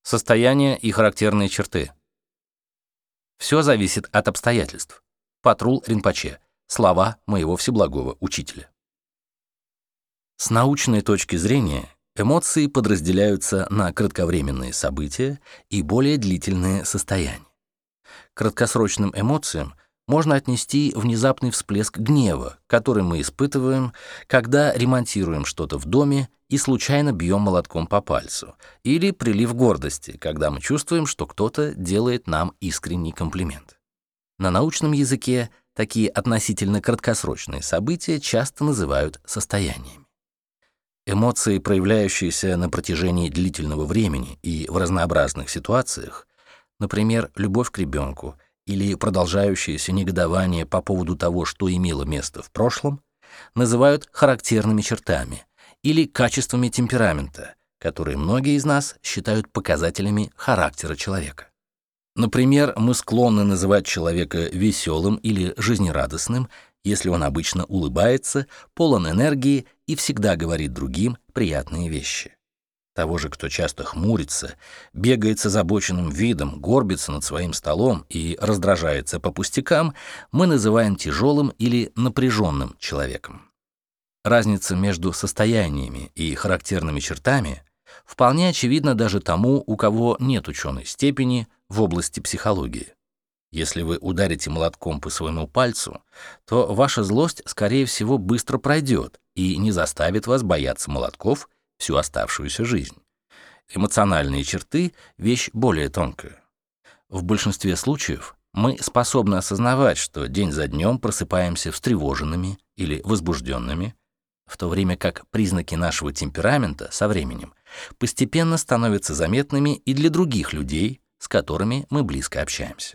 Состояние и характерные черты. Все зависит от обстоятельств. Патрул Ринпоче. Слова моего всеблагого учителя. С научной точки зрения, эмоции подразделяются на кратковременные события и более длительные состояния. К краткосрочным эмоциям можно отнести внезапный всплеск гнева, который мы испытываем, когда ремонтируем что-то в доме и случайно бьем молотком по пальцу, или прилив гордости, когда мы чувствуем, что кто-то делает нам искренний комплимент. На научном языке такие относительно краткосрочные события часто называют состояниями. Эмоции, проявляющиеся на протяжении длительного времени и в разнообразных ситуациях, например, любовь к ребенку или продолжающееся негодование по поводу того, что имело место в прошлом, называют характерными чертами или качествами темперамента, которые многие из нас считают показателями характера человека. Например, мы склонны называть человека веселым или жизнерадостным, если он обычно улыбается, полон энергии и всегда говорит другим приятные вещи. Того же, кто часто хмурится, бегает с озабоченным видом, горбится над своим столом и раздражается по пустякам, мы называем тяжелым или напряженным человеком. Разница между состояниями и характерными чертами вполне очевидна даже тому, у кого нет ученой степени в области психологии. Если вы ударите молотком по своему пальцу, то ваша злость, скорее всего, быстро пройдет и не заставит вас бояться молотков всю оставшуюся жизнь. Эмоциональные черты — вещь более тонкая. В большинстве случаев мы способны осознавать, что день за днем просыпаемся встревоженными или возбужденными, в то время как признаки нашего темперамента со временем постепенно становятся заметными и для других людей, с которыми мы близко общаемся.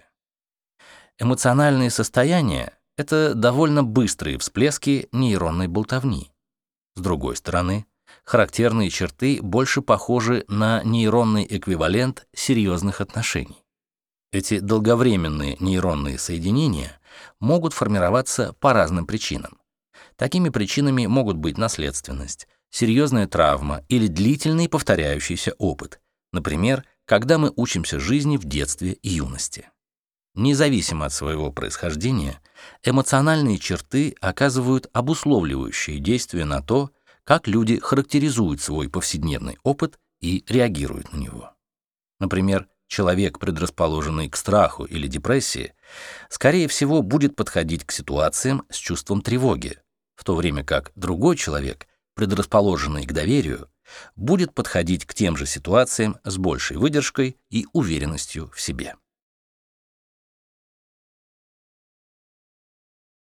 Эмоциональные состояния — это довольно быстрые всплески нейронной болтовни. С другой стороны, характерные черты больше похожи на нейронный эквивалент серьезных отношений. Эти долговременные нейронные соединения могут формироваться по разным причинам. Такими причинами могут быть наследственность, серьезная травма или длительный повторяющийся опыт, например, когда мы учимся жизни в детстве и юности. Независимо от своего происхождения, эмоциональные черты оказывают обусловливающее действие на то, как люди характеризуют свой повседневный опыт и реагируют на него. Например, человек, предрасположенный к страху или депрессии, скорее всего, будет подходить к ситуациям с чувством тревоги, в то время как другой человек, предрасположенный к доверию, будет подходить к тем же ситуациям с большей выдержкой и уверенностью в себе.